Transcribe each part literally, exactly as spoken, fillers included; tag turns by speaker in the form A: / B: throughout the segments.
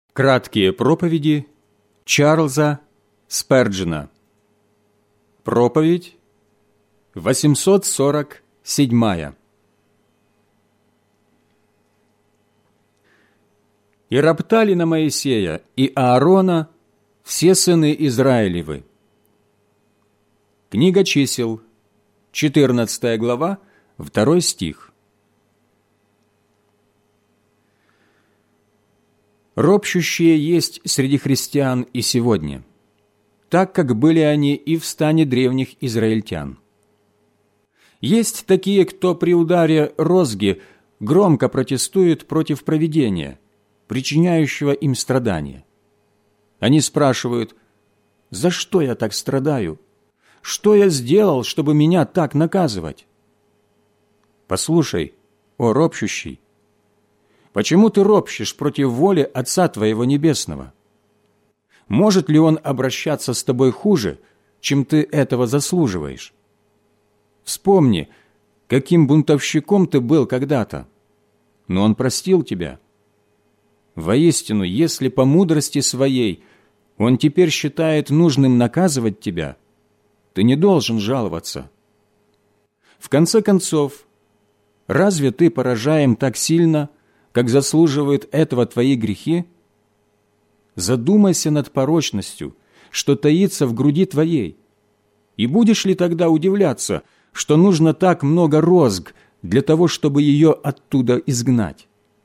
A: Краткие проповеди Чарльза Сперджена. Проповедь восемьсот сорок седьмая. «И роптали на Моисея и Аарона все сыны Израилевы». Книга Чисел, четырнадцатая глава, второй стих. Ропщущие есть среди христиан и сегодня, так как были они и в стане древних израильтян. Есть такие, кто при ударе розги громко протестует против провидения, причиняющего им страдания. Они спрашивают: «За что я так страдаю? Что я сделал, чтобы меня так наказывать?» Послушай, о ропщущий, почему ты ропщешь против воли Отца твоего Небесного? Может ли Он обращаться с тобой хуже, чем ты этого заслуживаешь? Вспомни, каким бунтовщиком ты был когда-то, но Он простил тебя. Воистину, если по мудрости своей Он теперь считает нужным наказывать тебя, ты не должен жаловаться. В конце концов, разве ты поражаем так сильно, как заслуживают этого твои грехи? Задумайся над порочностью, что таится в груди твоей, и будешь ли тогда удивляться, что нужно так много розг для того, чтобы ее оттуда изгнать?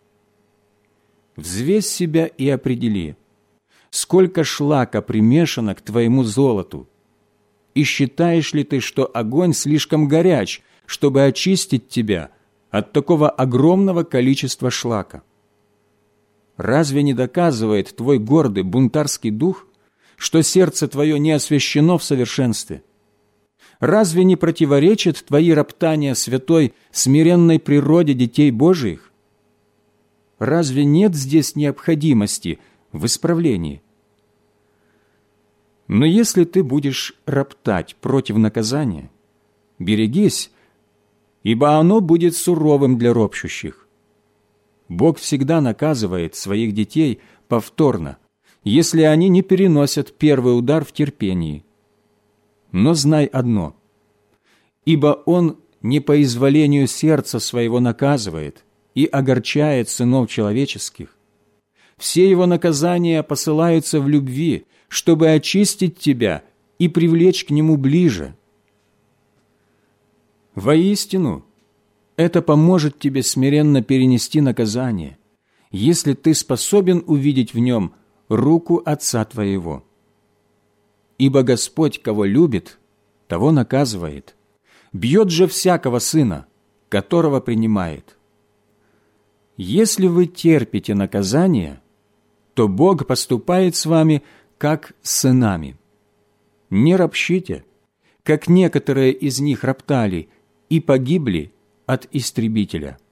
A: Взвесь себя и определи, сколько шлака примешано к твоему золоту, и считаешь ли ты, что огонь слишком горяч, чтобы очистить тебя от такого огромного количества шлака? Разве не доказывает твой гордый бунтарский дух, что сердце твое не освящено в совершенстве? Разве не противоречит твои роптания святой, смиренной природе детей Божиих? Разве нет здесь необходимости в исправлении? Но если ты будешь роптать против наказания, берегись, ибо оно будет суровым для ропщущих. Бог всегда наказывает своих детей повторно, если они не переносят первый удар в терпении. Но знай одно: ибо Он не по изволению сердца своего наказывает и огорчает сынов человеческих. Все Его наказания посылаются в любви, чтобы очистить тебя и привлечь к Нему ближе. Воистину, это поможет тебе смиренно перенести наказание, если ты способен увидеть в нем руку Отца твоего. Ибо Господь, кого любит, того наказывает, бьет же всякого сына, которого принимает. Если вы терпите наказание, то Бог поступает с вами, как с сынами. Не ропщите, как некоторые из них роптали и погибли от истребителя.